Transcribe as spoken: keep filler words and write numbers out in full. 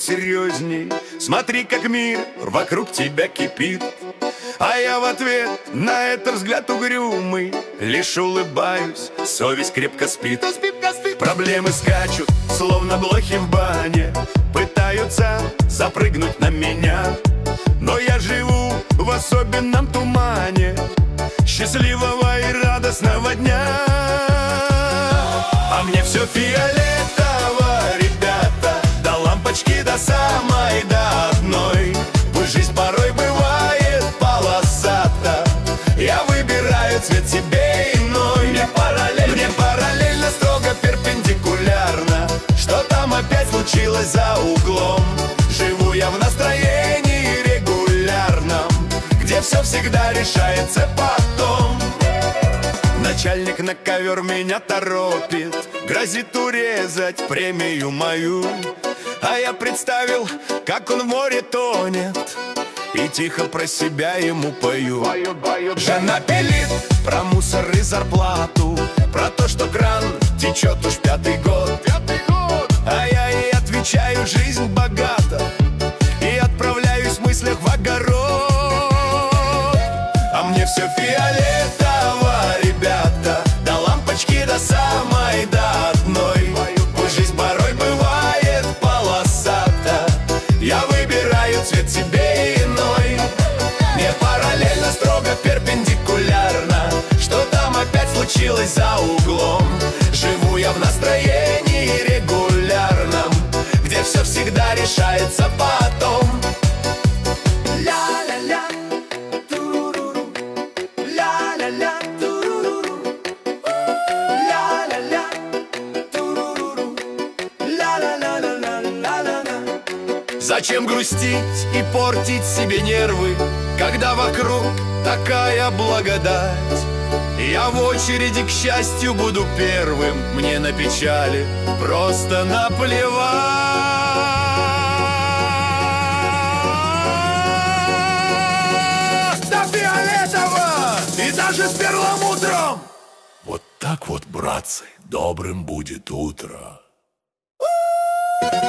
посерьезней. Смотри, как мир вокруг тебя кипит. А я в ответ на этот взгляд угрюмый лишь улыбаюсь, совесть крепко спит. Проблемы скачут, словно блохи в бане, пытаются запрыгнуть на меня. Но я живу в особенном тумане счастливого и радостного дня. А мне все фиолетово, ребята, до лампочки, до самой, до одной. Пусть жизнь порой бывает полосата, я выбираю цвет себе иной. Мне параллельно, мне параллельно, строго перпендикулярно. Что там опять случилось за углом? Живу я в настроении регулярном, где все всегда решается потом. Начальник на ковер меня торопит, грозит урезать премию мою. А я представил, как он в море тонет, и тихо про себя ему пою. Жена пилит про мусор и зарплату, про то, что кран течет уж пятый год. А я ей отвечаю: жизнь богата, и отправляюсь в мыслях в огород. А мне все фиолетово, ребята, до лампочки, до самой, до одной. Пусть жизнь порой бывает полосата, я выбираю цвет себе иной. Не параллельно, строго перпендикулярно. Что там опять случилось за углом? Живу я в настроении регулярном, где все всегда решается потом. Ля-ля-ля, туруру, ля-ля-ля, туруру, ля-ля-ля, туруру, ля-ля-ля-ля-ля-ля-ля. Зачем грустить и портить себе нервы, когда вокруг такая благодать? Я в очереди к счастью буду первым, мне на печали просто наплевать. До фиолетово и даже с перламутром. Вот так вот, братцы, добрым будет утро.